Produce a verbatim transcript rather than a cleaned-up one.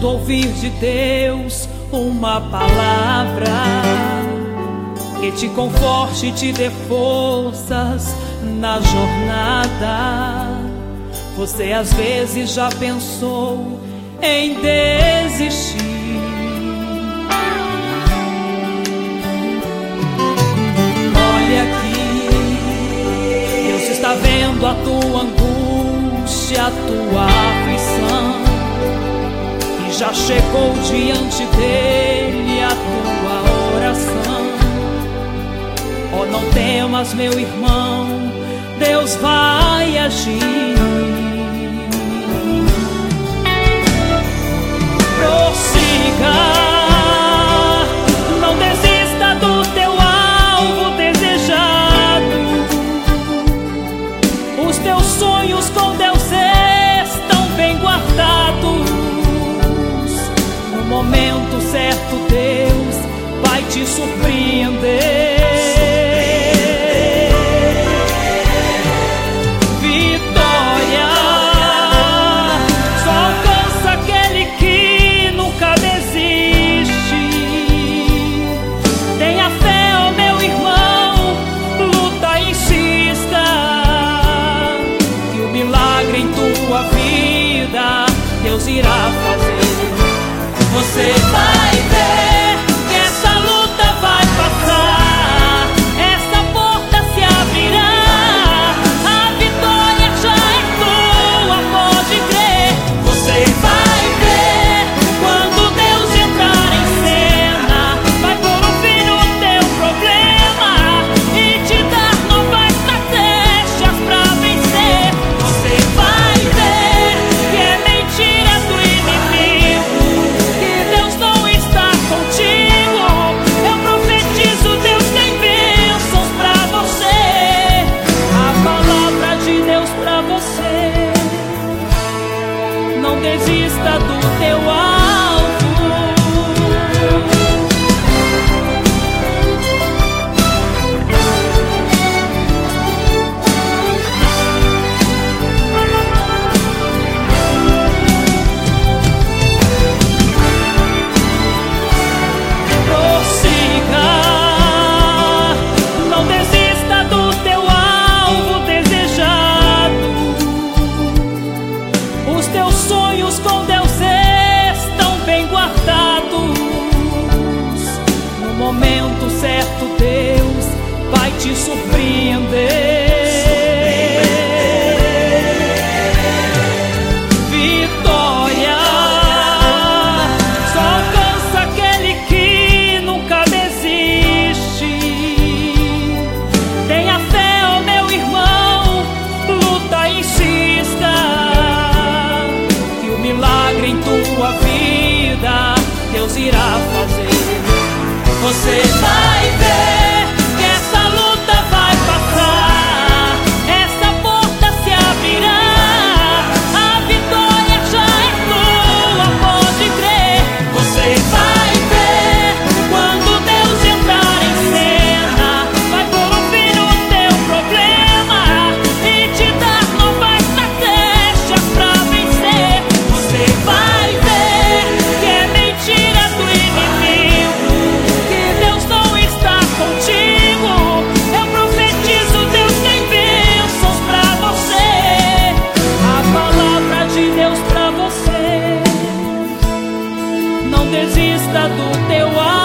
quando ouvir de Deus uma palavra que te conforte e te dê forças na jornada. Você às vezes já pensou em desistir. Olha aqui, Deus está vendo a tua angústia, a tua aflição, e já chegou diante dele a tua oração. Oh, não temas, meu irmão, Deus vai agir. Prossiga, não desista do teu alvo desejado. Os teus sonhos com Deus estão bem guardados. No momento certo Deus vai te surpreender. Deus irá fazer. Você vai ver que essa luta vai passar, essa porta se abrirá, a vitória já é tua, pode crer. Você vai ver quando Deus entrar em cena, vai pôr um fim no teu problema e te dar novas estratégias pra vencer. Você vai ver que é mentira do inimigo, que Deus não está contigo. Eu profetizo, Deus tem bênçãos pra você, a palavra de Deus pra você. Não desista do teu alvo. Com Deus estão bem guardados. No momento certo Deus vai te surpreender. Vitória só alcança aquele que nunca desiste. Tenha fé, ó meu irmão, luta e insista. Milagre em tua vida Deus irá fazer. Você vai ver que essa luta vai passar, essa porta se abrirá, a vitória já é tua, pode crer. Você vai ver quando Deus entrar em cena, vai pôr um fim no teu problema e te dar novas estratégias pra vencer. Você vai ver que é mentira do inimigo, que Deus não está contigo. Eu profetizo, Deus tem bênçãos pra você, a palavra de Deus pra você. Não desista do teu alvo.